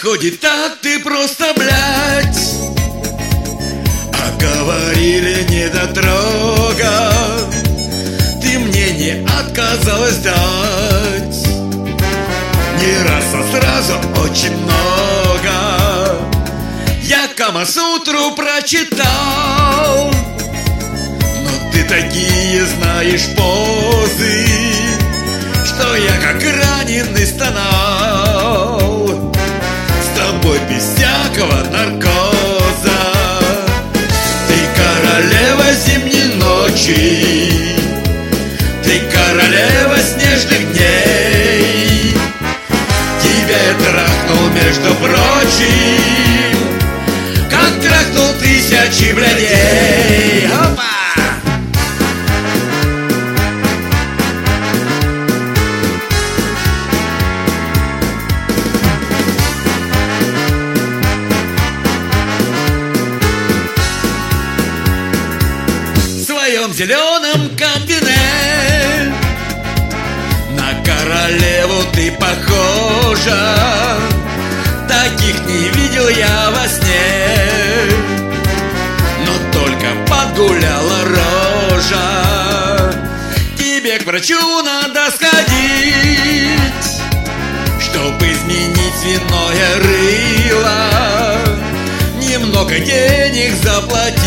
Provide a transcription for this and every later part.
Выходит так, ты просто, блядь. А говорили недотрога, ты мне не отказалась дать. Не раз, а сразу очень много я Камасутру прочитал. Но ты такие знаешь позы, что я как раненый стонал. С тобой без всякого наркоза. Ты королева зимней ночи, ты королева снежных дней. Тебя я трахнул, между прочим, как трахнул тысячи блядей. Опа! В своем зеленом комбине на королеву ты похожа. Таких не видел я во сне, но только подгуляла рожа. Тебе к врачу надо сходить, чтоб изменить свиное рыло, немного денег заплатить,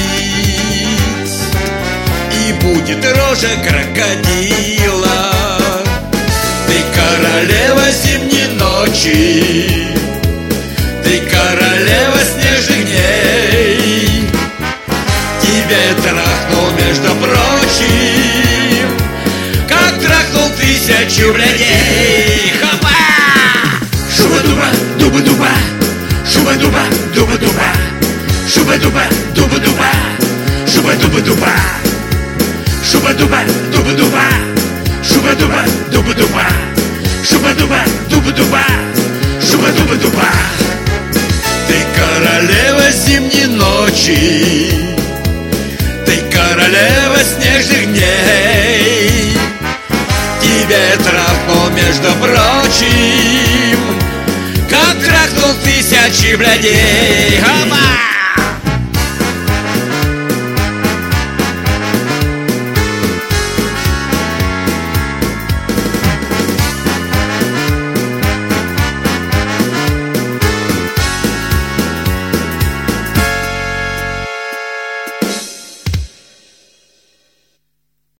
и будет рожа крокодила. Ты королева зимней ночи, ты королева снежных дней. Тебя я трахнул, между прочим, как трахнул тысячу блядей. Хопа! Шуба-дуба, дуба-дуба, шуба-дуба, дуба-дуба, шуба-дуба, дуба-дуба, шуба-дуба-дуба, шуба-дуба, дуба-дуба, шуба-дуба, дуба-дуба, шуба-дуба, дуба-дуба, шуба-дуба-дуба. Ты королева зимней ночи, ты королева снежных дней. Тебя я трахнул, между прочим, как трахнул тысячи блядей. Опа!